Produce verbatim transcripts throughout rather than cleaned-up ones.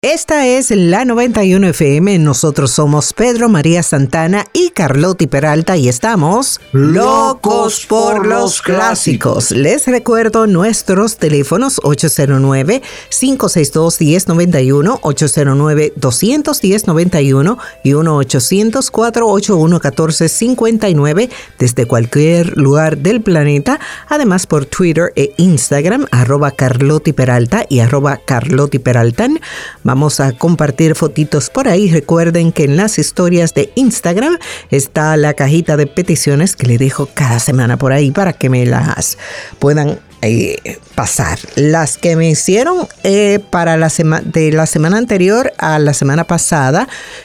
Esta es la noventa y uno F M. Nosotros somos Pedro María Santana y Carlotti Peralta y estamos locos por los clásicos. Les recuerdo nuestros teléfonos ocho cero nueve, cinco seis dos, uno cero nueve uno, ocho cero nueve, dos uno cero, nueve uno y uno ochocientos, cuatrocientos ochenta y uno, catorce cincuenta y nueve desde cualquier lugar del planeta. Además por Twitter e Instagram, arroba Carlotti Peralta y arroba Carlotti Peraltan. Vamos a compartir fotitos por ahí. Recuerden que en las historias de Instagram está la cajita de peticiones que le dejo cada semana por ahí para que me las puedan eh, pasar. Las que me hicieron eh, para la sema- de la semana anterior a la semana pasada,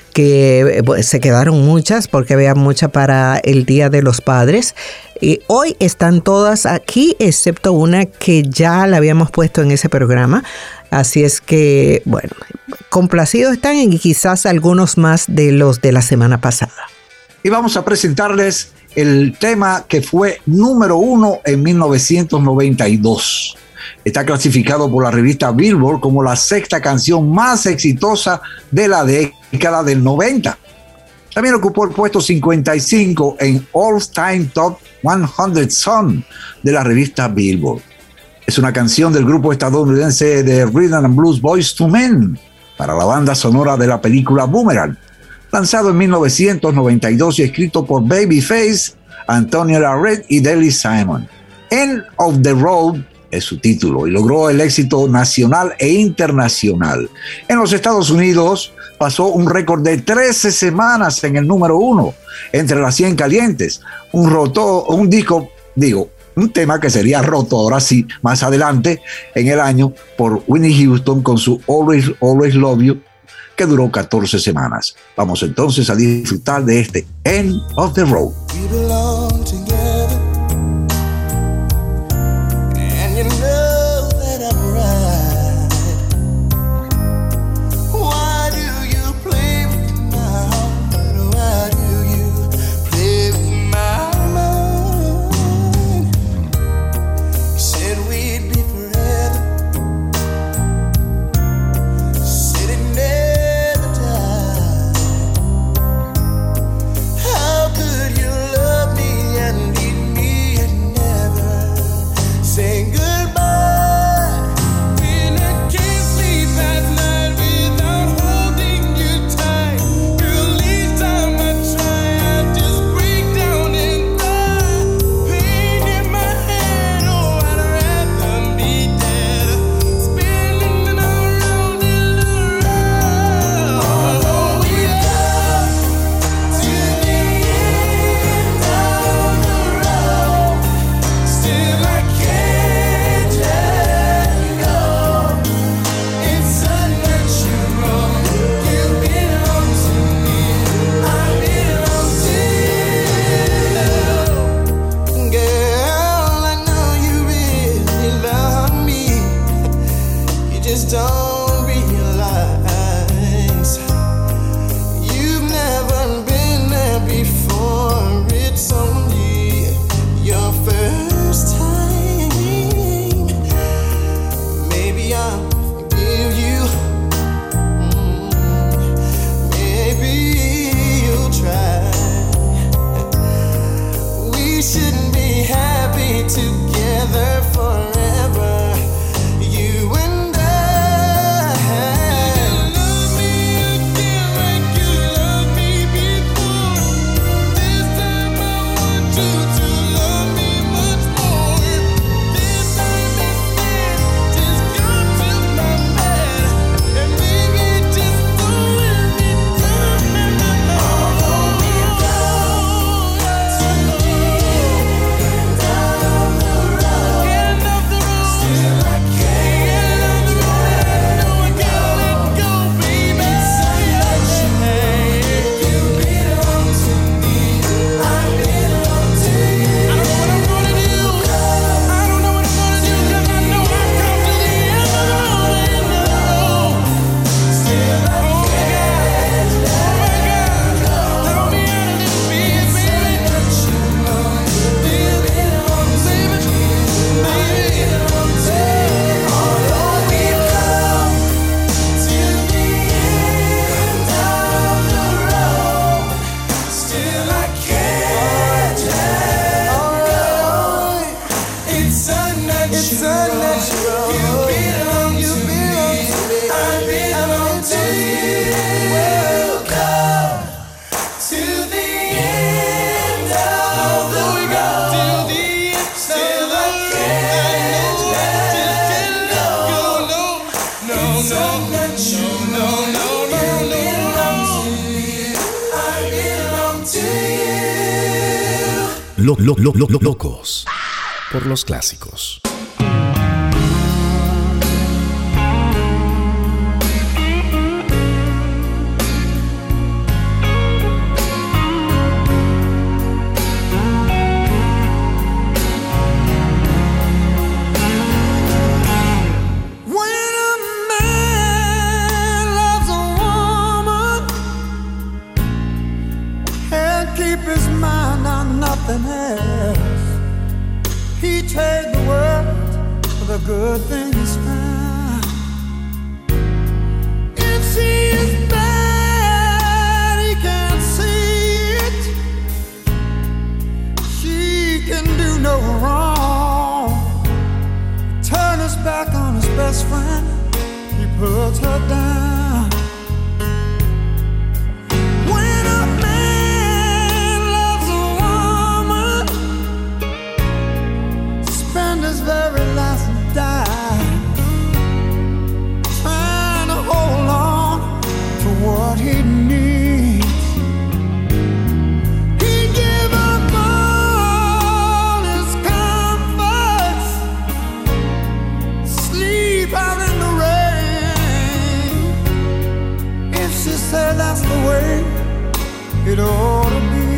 que eh, se quedaron muchas porque había muchas para el Día de los Padres. Y hoy están todas aquí, excepto una que ya la habíamos puesto en ese programa. Así es que, bueno, complacidos están y quizás algunos más de los de la semana pasada. Y vamos a presentarles el tema que fue número uno en mil novecientos noventa y dos. Está clasificado por la revista Billboard como la sexta canción más exitosa de la década del noventa. También ocupó el puesto cincuenta y cinco en All Time Top cien Song de la revista Billboard. Es una canción del grupo estadounidense de Rhythm and Blues Boyz two Men para la banda sonora de la película Boomerang, lanzado en mil novecientos noventa y dos y escrito por Babyface, Antonio Larrett y Deli Simon. End of the Road es su título y logró el éxito nacional e internacional. En los Estados Unidos pasó un récord de trece semanas en el número uno, entre las cien calientes, un, roto, un disco, digo, un tema que sería roto ahora sí, más adelante en el año por Whitney Houston con su Always, Always Love You, que duró catorce semanas. Vamos entonces a disfrutar de este End of the Road. We belong together, and you know that I'm right. Why do you play with my heart? Why do you play with my mind? You said we'd be forever, said it never died. How could you love me lo, lo, lo, lo, locos por los clásicos. He trade the world for the good things found. If she is bad, he can't see it. She can do no wrong. Turn his back on his best friend, he puts her down. Very last dime, trying to hold on to what he needs. He give up all his comforts, sleep out in the rain. If she said that's the way it ought to be.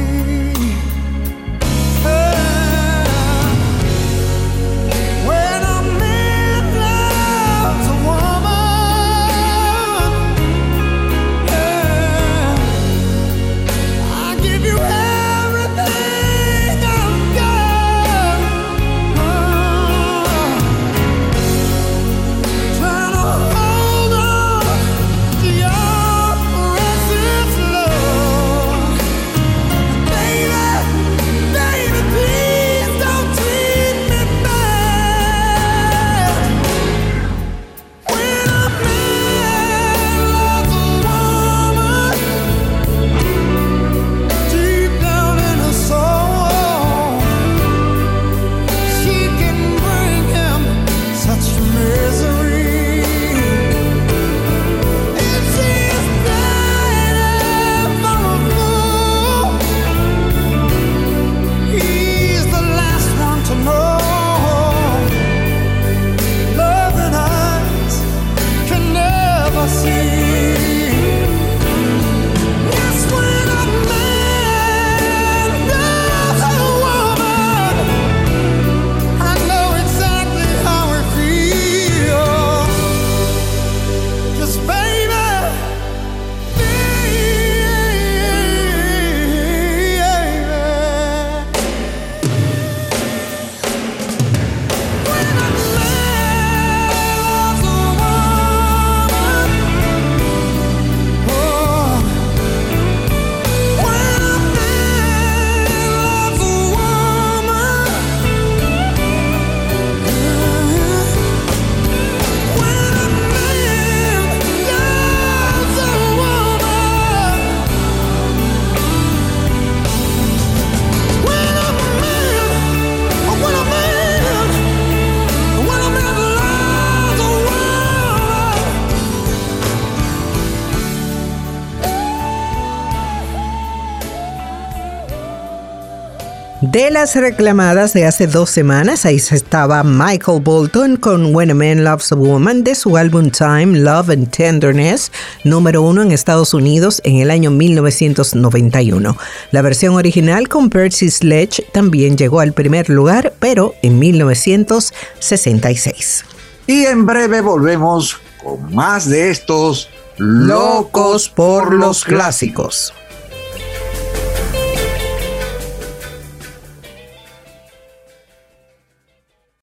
De las reclamadas de hace dos semanas, ahí estaba Michael Bolton con When a Man Loves a Woman de su álbum Time, Love and Tenderness, número uno en Estados Unidos en el año mil novecientos noventa y uno. La versión original con Percy Sledge también llegó al primer lugar, pero en mil novecientos sesenta y seis. Y en breve volvemos con más de estos Locos por los Clásicos.